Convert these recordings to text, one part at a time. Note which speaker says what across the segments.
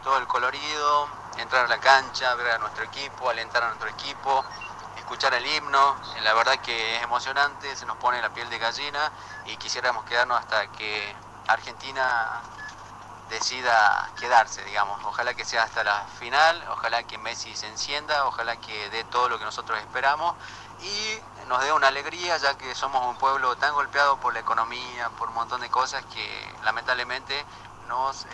Speaker 1: todo el colorido, entrar a la cancha, ver a nuestro equipo, alentar a nuestro equipo, escuchar el himno. La verdad que es emocionante, se nos pone la piel de gallina y quisiéramos quedarnos hasta que Argentina decida quedarse, digamos. Ojalá que sea hasta la final, ojalá que Messi se encienda, ojalá que dé todo lo que nosotros esperamos y nos dé una alegría, ya que somos un pueblo tan golpeado por la economía, por un montón de cosas que lamentablemente nos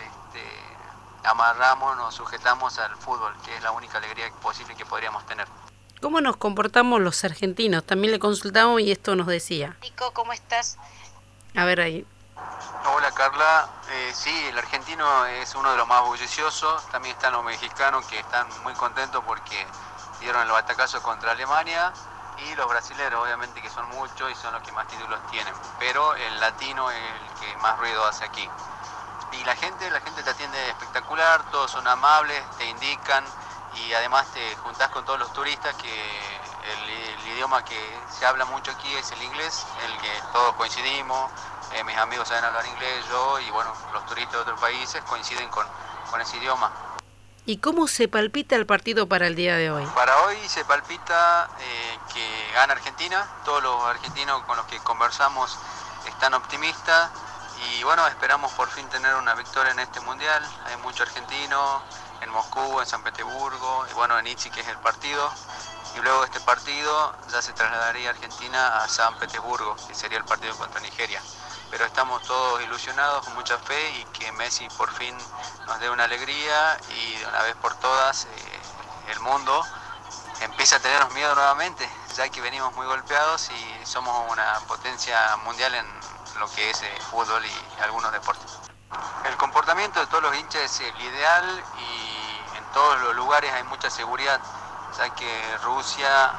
Speaker 1: amarramos, nos sujetamos al fútbol, que es la única alegría posible que podríamos tener.
Speaker 2: ¿Cómo nos comportamos los argentinos? También le consultamos y esto nos decía.
Speaker 3: Nico, ¿cómo estás?
Speaker 2: A ver ahí.
Speaker 1: Hola Carla, sí, el argentino es uno de los más bulliciosos, también están los mexicanos que están muy contentos porque dieron el batacazo contra Alemania y los brasileños obviamente que son muchos y son los que más títulos tienen, pero el latino es el que más ruido hace aquí. Y la gente te atiende espectacular, todos son amables, te indican y además te juntás con todos los turistas que el idioma que se habla mucho aquí es el inglés, el que todos coincidimos. Mis amigos saben hablar inglés, yo y bueno, los turistas de otros países coinciden con ese idioma.
Speaker 2: ¿Y cómo se palpita el partido para el día de hoy?
Speaker 1: Para hoy se palpita que gana Argentina, todos los argentinos con los que conversamos están optimistas y bueno, esperamos por fin tener una victoria en este mundial. Hay muchos argentinos en Moscú, en San Petersburgo y bueno, en Itzi, que es el partido. Y luego de este partido ya se trasladaría Argentina a San Petersburgo, que sería el partido contra Nigeria. Pero estamos todos ilusionados, con mucha fe y que Messi por fin nos dé una alegría y de una vez por todas el mundo empieza a tenernos miedo nuevamente, ya que venimos muy golpeados y somos una potencia mundial en lo que es fútbol y algunos deportes. El comportamiento de todos los hinchas es el ideal y en todos los lugares hay mucha seguridad, ya que Rusia,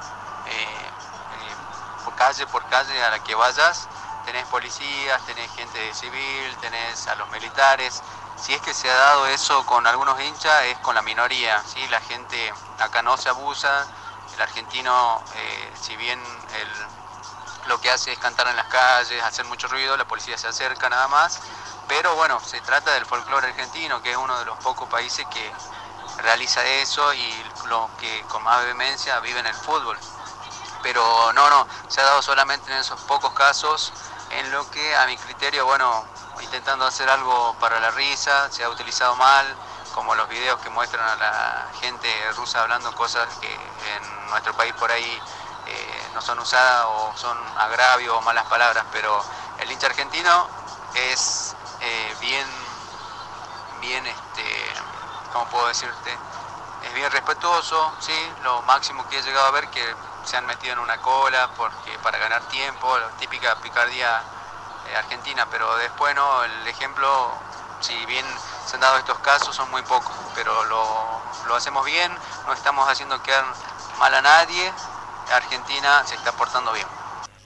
Speaker 1: calle por calle a la que vayas, tenés policías, tenés gente civil, tenés a los militares. Si es que se ha dado eso con algunos hinchas, es con la minoría, ¿sí? La gente acá no se abusa, el argentino, si bien lo que hace es cantar en las calles, hacer mucho ruido, la policía se acerca nada más, pero bueno, se trata del folclore argentino, que es uno de los pocos países que realiza eso y los que con más vehemencia viven el fútbol. Pero no, se ha dado solamente en esos pocos casos, en lo que a mi criterio, bueno, intentando hacer algo para la risa, se ha utilizado mal, como los videos que muestran a la gente rusa hablando cosas que en nuestro país por ahí no son usadas o son agravios o malas palabras, pero el hincha argentino es bien, ¿cómo puedo decirte? Es bien respetuoso, ¿sí? Lo máximo que he llegado a ver que se han metido en una cola para ganar tiempo, la típica picardía argentina, pero después no, el ejemplo, si bien se han dado estos casos, son muy pocos, pero lo hacemos bien, no estamos haciendo quedar mal a nadie, Argentina se está portando bien.